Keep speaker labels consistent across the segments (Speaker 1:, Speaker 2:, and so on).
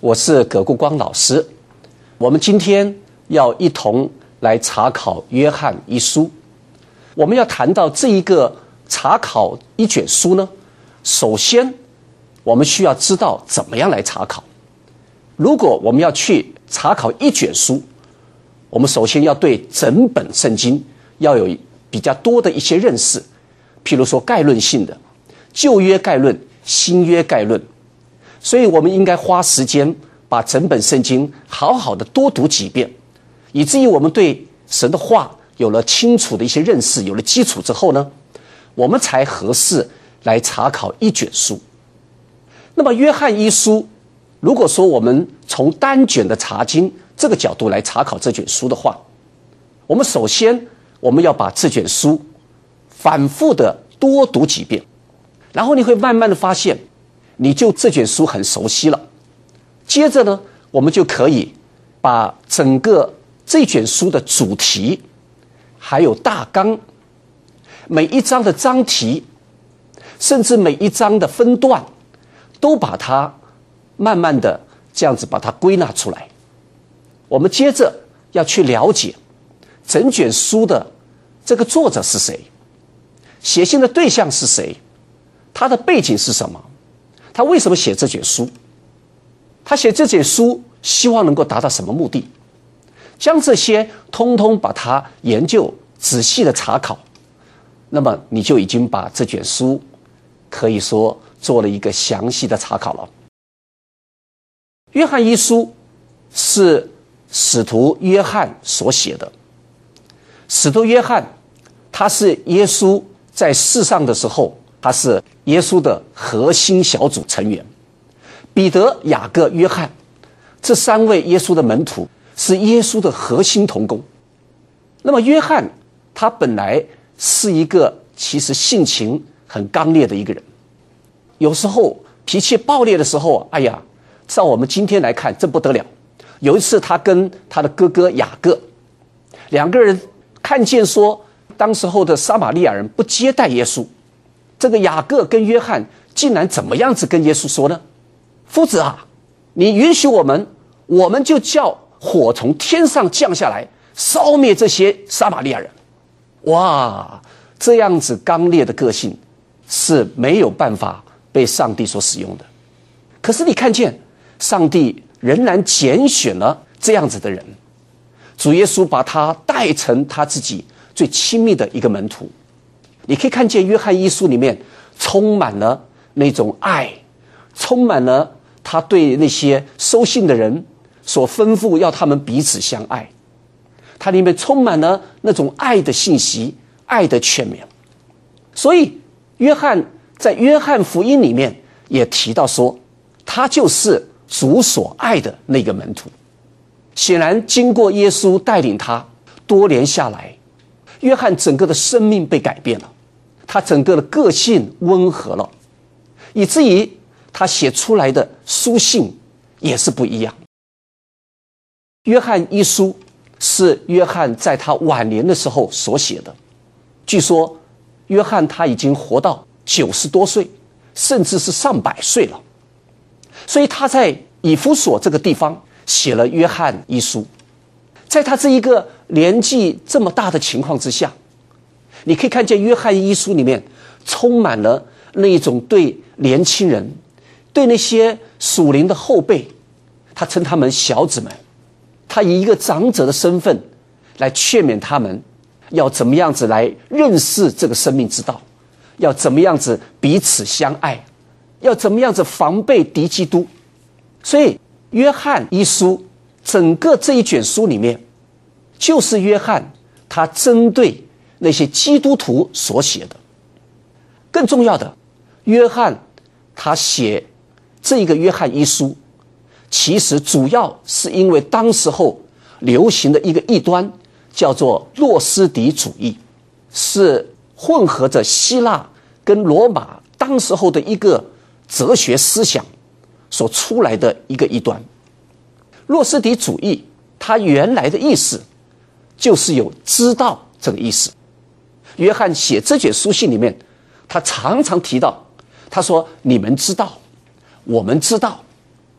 Speaker 1: 我是葛国光老师。我们今天要一同来查考约翰一书。我们要谈到这一个查考一卷书呢，首先我们需要知道怎么样来查考。如果我们要去查考一卷书，我们首先要对整本圣经要有比较多的一些认识，譬如说概论性的旧约概论、新约概论。所以我们应该花时间把整本圣经好好的多读几遍，以至于我们对神的话有了清楚的一些认识，有了基础之后呢，我们才合适来查考一卷书。那么约翰一书，如果说我们从单卷的查经这个角度来查考这卷书的话，我们首先我们要把这卷书反复的多读几遍，然后你会慢慢的发现你就这卷书很熟悉了。接着呢，我们就可以把整个这卷书的主题还有大纲，每一章的章题，甚至每一章的分段，都把它慢慢的这样子把它归纳出来。我们接着要去了解整卷书的这个作者是谁，写信的对象是谁，他的背景是什么，他为什么写这卷书，他写这卷书希望能够达到什么目的，将这些通通把它研究仔细的查考，那么你就已经把这卷书可以说做了一个详细的查考了。约翰一书是使徒约翰所写的。使徒约翰他是耶稣在世上的时候，他是耶稣的核心小组成员。彼得、雅各、约翰这三位耶稣的门徒是耶稣的核心同工。那么约翰他本来是一个其实性情很刚烈的一个人，有时候脾气暴烈的时候，哎呀，照我们今天来看真不得了。有一次他跟他的哥哥雅各两个人看见说当时候的撒玛利亚人不接待耶稣，这个雅各跟约翰竟然怎么样子跟耶稣说呢？夫子啊，你允许我们就叫火从天上降下来，烧灭这些撒玛利亚人。哇，这样子刚烈的个性是没有办法被上帝所使用的。可是你看见上帝仍然拣选了这样子的人，主耶稣把他带成他自己最亲密的一个门徒。你可以看见约翰一书里面充满了那种爱，充满了他对那些收信的人所吩咐要他们彼此相爱，它里面充满了那种爱的信息，爱的劝勉。所以约翰在约翰福音里面也提到说，他就是主所爱的那个门徒。显然经过耶稣带领他多年下来，约翰整个的生命被改变了，他整个的个性温和了，以至于他写出来的书信也是不一样。约翰一书是约翰在他晚年的时候所写的，据说约翰他已经活到90多岁，甚至是上百岁了。所以他在以弗所这个地方写了约翰一书。在他这一个年纪这么大的情况之下，你可以看见约翰一书里面充满了那一种对年轻人，对那些属灵的后辈，他称他们小子们，他以一个长者的身份来劝勉他们要怎么样子来认识这个生命之道，要怎么样子彼此相爱，要怎么样子防备敌基督。所以约翰一书整个这一卷书里面，就是约翰他针对那些基督徒所写的。更重要的，约翰他写这一个约翰一书，其实主要是因为当时候流行的一个异端叫做诺斯底主义，是混合着希腊跟罗马当时候的一个哲学思想所出来的一个异端。诺斯底主义它原来的意思就是有知道这个意思。约翰写这卷书信里面，他常常提到，他说你们知道，我们知道，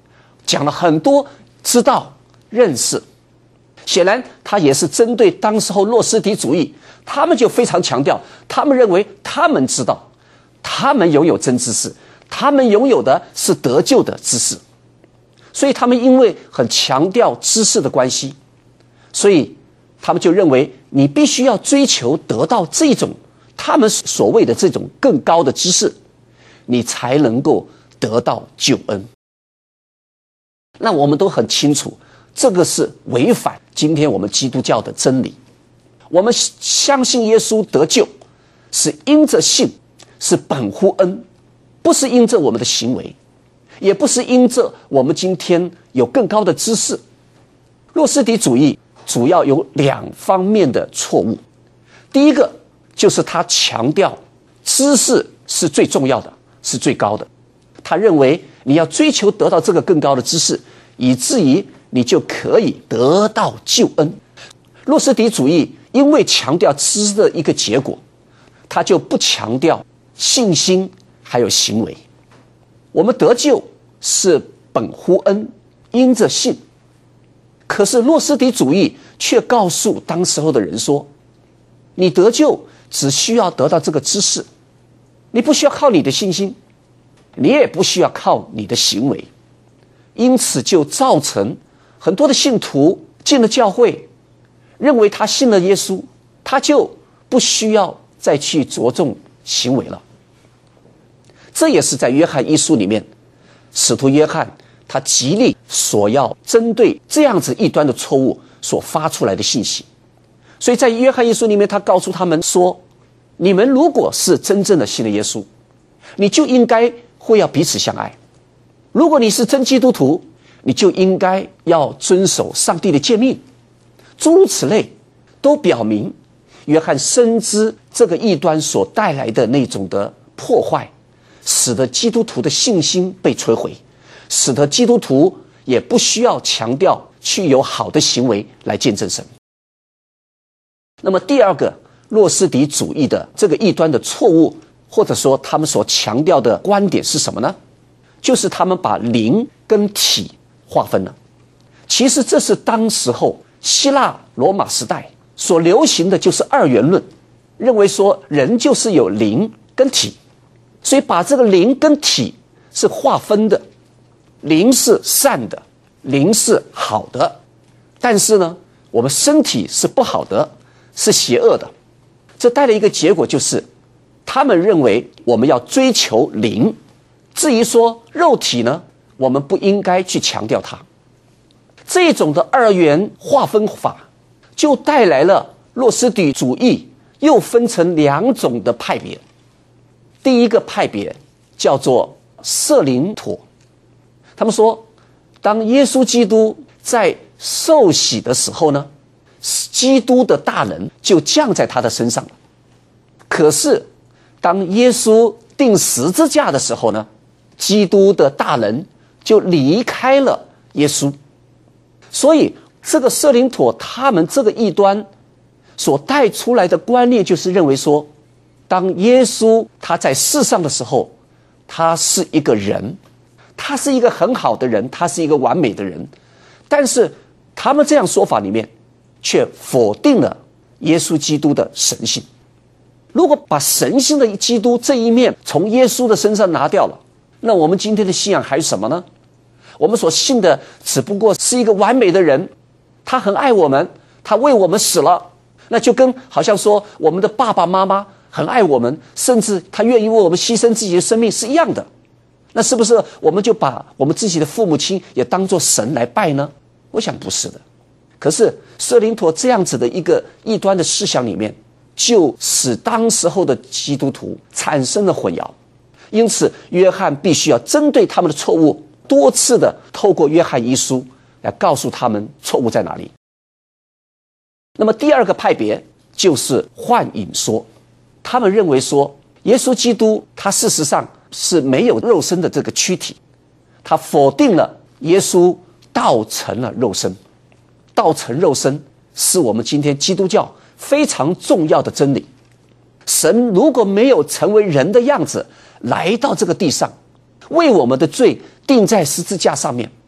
Speaker 1: 讲了很多知道、认识。显然他也是针对当时候诺斯底主义，他们就非常强调，他们认为他们知道，他们拥有真知识，他们拥有的是得救的知识。所以他们因为很强调知识的关系，所以他们就认为你必须要追求得到这种他们所谓的这种更高的知识，你才能够得到救恩。那我们都很清楚，这个是违反今天我们基督教的真理。我们相信耶稣得救是因着信，是本乎恩，不是因着我们的行为，也不是因着我们今天有更高的知识。诺斯底主义主要有两方面的错误。第一个就是他强调知识是最重要的，是最高的。他认为你要追求得到这个更高的知识，以至于你就可以得到救恩。诺斯底主义因为强调知识的一个结果，他就不强调信心还有行为。我们得救是本乎恩，因着信。可是诺斯底主义却告诉当时候的人说，你得救只需要得到这个知识，你不需要靠你的信心，你也不需要靠你的行为。因此就造成很多的信徒进了教会，认为他信了耶稣，他就不需要再去着重行为了。这也是在约翰一书里面，使徒约翰他极力所要针对这样子异端的错误所发出来的信息。所以在约翰一书里面，他告诉他们说，你们如果是真正的信了耶稣，你就应该会要彼此相爱。如果你是真基督徒，你就应该要遵守上帝的诫命。诸如此类，都表明约翰深知这个异端所带来的那种的破坏，使得基督徒的信心被摧毁，使得基督徒也不需要强调去有好的行为来见证神。那么第二个诺斯底主义的这个异端的错误，或者说他们所强调的观点是什么呢？就是他们把灵跟体划分了。其实这是当时候希腊罗马时代所流行的就是二元论，认为说人就是有灵跟体，所以把这个灵跟体是划分的。灵是善的，灵是好的，但是呢，我们身体是不好的，是邪恶的。这带来一个结果，就是他们认为我们要追求灵，至于说肉体呢，我们不应该去强调它。这种的二元划分法就带来了诺斯底主义又分成两种的派别。第一个派别叫做色灵妥，他们说，当耶稣基督在受洗的时候呢，基督的大能就降在他的身上了。可是当耶稣钉十字架的时候呢，基督的大能就离开了耶稣。所以这个色灵妥他们这个异端所带出来的观念，就是认为说，当耶稣他在世上的时候，他是一个人，他是一个很好的人，他是一个完美的人。但是他们这样说法里面却否定了耶稣基督的神性。如果把神性的基督这一面从耶稣的身上拿掉了，那我们今天的信仰还是什么呢？我们所信的只不过是一个完美的人，他很爱我们，他为我们死了。那就跟好像说我们的爸爸妈妈很爱我们，甚至他愿意为我们牺牲自己的生命是一样的。那是不是我们就把我们自己的父母亲也当作神来拜呢？我想不是的。可是色灵妥这样子的一个异端的思想里面，就使当时候的基督徒产生了混淆。因此约翰必须要针对他们的错误，多次的透过约翰一书来告诉他们错误在哪里。那么第二个派别就是幻影说，他们认为说耶稣基督他事实上是没有肉身的这个躯体，他否定了耶稣道成了肉身。道成肉身是我们今天基督教非常重要的真理。神如果没有成为人的样子来到这个地上，为我们的罪钉在十字架上面，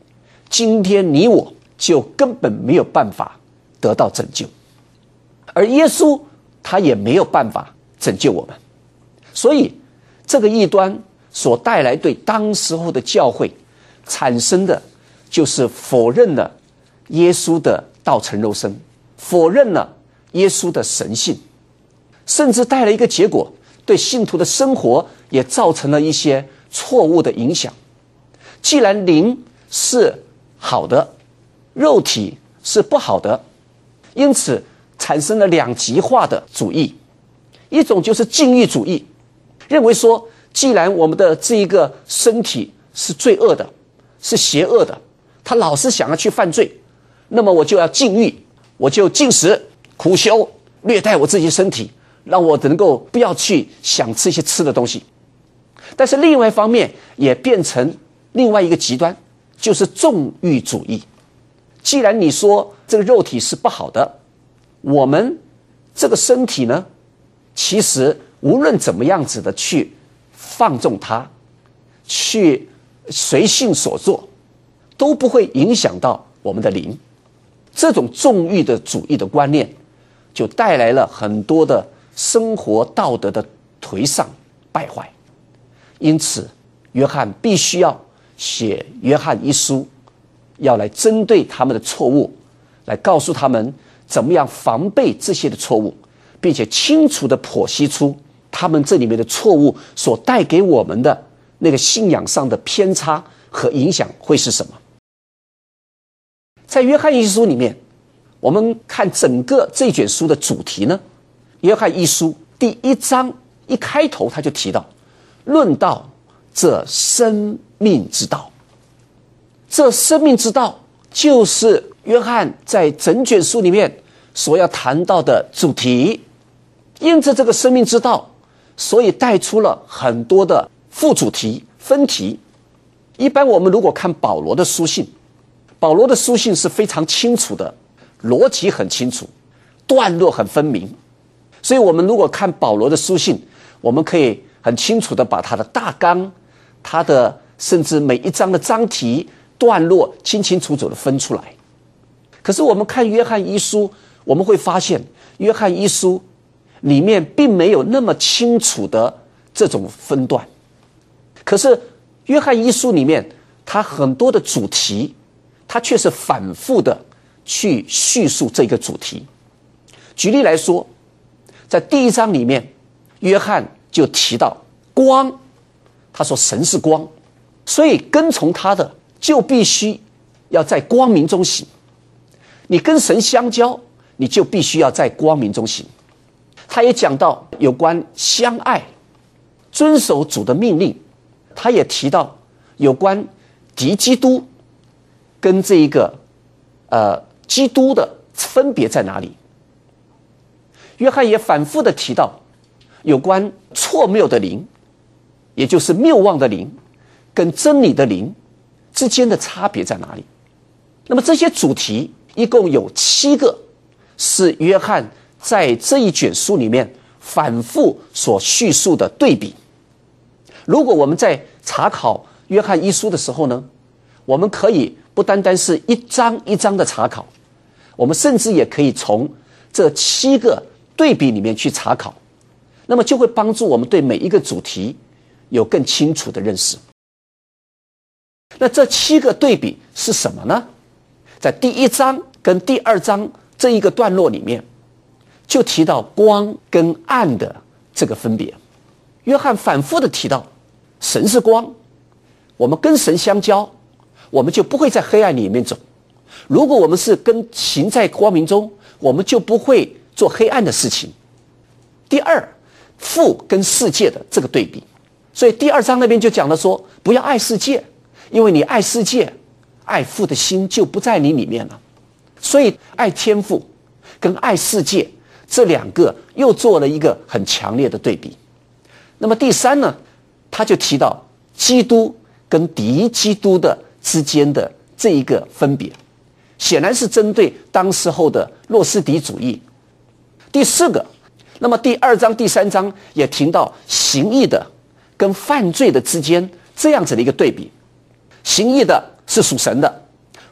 Speaker 1: 今天你我就根本没有办法得到拯救，而耶稣他也没有办法拯救我们。所以这个异端所带来对当时候的教会产生的，就是否认了耶稣的道成肉身，否认了耶稣的神性，甚至带来一个结果，对信徒的生活也造成了一些错误的影响。既然灵是好的，肉体是不好的，因此产生了两极化的主义。一种就是禁欲主义，认为说既然我们的这一个身体是罪恶的，是邪恶的，他老是想要去犯罪，那么我就要禁欲，我就禁食苦修，虐待我自己身体，让我能够不要去想吃一些吃的东西。但是另外一方面也变成另外一个极端，就是纵欲主义。既然你说这个肉体是不好的，我们这个身体呢，其实无论怎么样子的去放纵它，去随性所做，都不会影响到我们的灵。这种纵欲的主义的观念，就带来了很多的生活道德的颓丧败坏。因此约翰必须要写约翰一书，要来针对他们的错误，来告诉他们怎么样防备这些的错误，并且清楚地剖析出他们这里面的错误所带给我们的那个信仰上的偏差和影响会是什么。在约翰一书里面，我们看整个这卷书的主题呢，约翰一书第1章一开头他就提到，论到这生命之道。这生命之道就是约翰在整卷书里面所要谈到的主题。因着这个生命之道，所以带出了很多的副主题分题。一般我们如果看保罗的书信，保罗的书信是非常清楚的，逻辑很清楚，段落很分明。所以我们如果看保罗的书信，我们可以很清楚的把他的大纲，他的甚至每一章的章题段落清清楚楚的分出来。可是我们看约翰一书，我们会发现约翰一书里面并没有那么清楚的这种分段。可是约翰一书里面他很多的主题，他却是反复的去叙述这个主题。举例来说，在第1章里面，约翰就提到光，他说神是光，所以跟从他的就必须要在光明中行。你跟神相交，你就必须要在光明中行。他也讲到有关相爱，遵守主的命令。他也提到有关敌基督跟这一个基督的分别在哪里。约翰也反复的提到有关错谬的灵，也就是谬妄的灵跟真理的灵之间的差别在哪里。那么这些主题一共有7个，是约翰在这一卷书里面反复所叙述的对比。如果我们在查考约翰一书的时候呢，我们可以不单单是一章一章的查考，我们甚至也可以从这7个对比里面去查考，那么就会帮助我们对每一个主题有更清楚的认识。那这7个对比是什么呢？在第1章跟第2章这一个段落里面，就提到光跟暗的这个分别。约翰反复的提到神是光，我们跟神相交，我们就不会在黑暗里面走。如果我们是行在光明中，我们就不会做黑暗的事情。第2，父跟世界的这个对比。所以第2章那边就讲了说，不要爱世界，因为你爱世界，爱父的心就不在你里面了。所以爱天父跟爱世界这2个又做了一个很强烈的对比。那么第3呢，他就提到基督跟敌基督的之间的这一个分别，显然是针对当时候的诺斯底主义。第4个，那么第2章第3章也提到行义的跟犯罪的之间这样子的一个对比。行义的是属神的，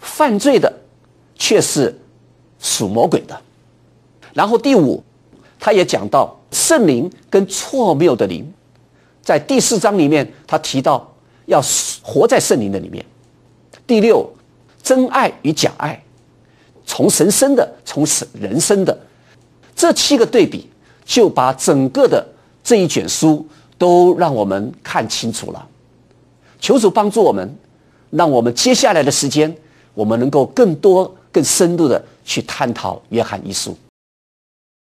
Speaker 1: 犯罪的却是属魔鬼的。然后第5，他也讲到圣灵跟错谬的灵，在第4章里面他提到要活在圣灵的里面。第6，真爱与假爱，从神生的，从人生的，这7个对比就把整个的这一卷书都让我们看清楚了。求主帮助我们，让我们接下来的时间我们能够更多更深入的去探讨约翰一书。